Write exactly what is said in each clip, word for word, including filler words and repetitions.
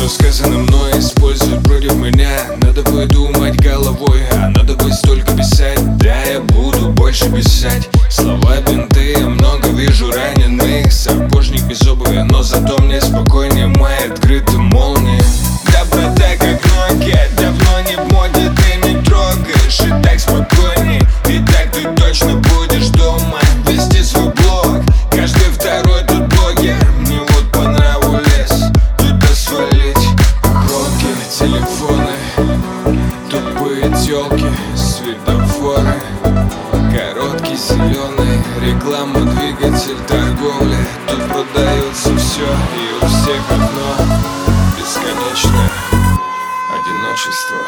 что сказано мной используют против меня. Надо бы думать головой, а надо быть только писать. Да, я буду больше писать. Слова бинты, я много вижу раненых. Сапожник без обуви, но зато мне спокойнее. Мои открыты молнии. Доброта как ноги, давно не в моде. Ты не трогаешь, и так спокойней. И так ты точно будешь дома вести свой блог. Каждый второй тут блогер. Мне вот по нраву лес, туда свалить. Громкие телефоны, тупые тёлки, светофоры, короткий зеленый, реклама, двигатель торговли. Тут продается все, и у всех одно бесконечное одиночество.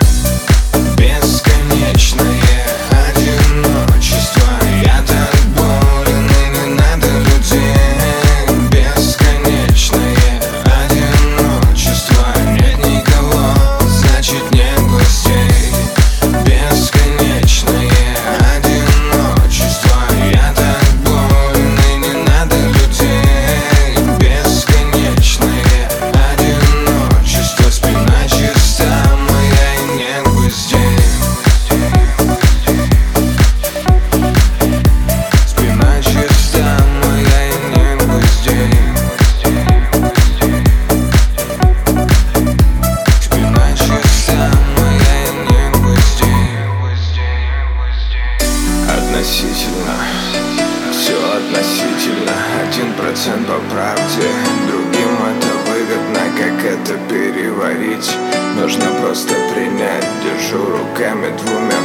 Бесконечное одиночество. Я так болен, и не надо людей. Бесконечное одиночество. Нет никого, значит нет гостей. Бесконечное одиночество. Я так болен, и не надо людей. Бесконечное одиночество. Спина чиста моя, и нет гвоздей. Спина чиста моя, и нет гвоздей. Спина чиста моя, и нет гвоздей. Относительно, все относительно. Один процент по правде, другим это выгодно. Как это переварить? Нужно просто принять. Держу руками двумя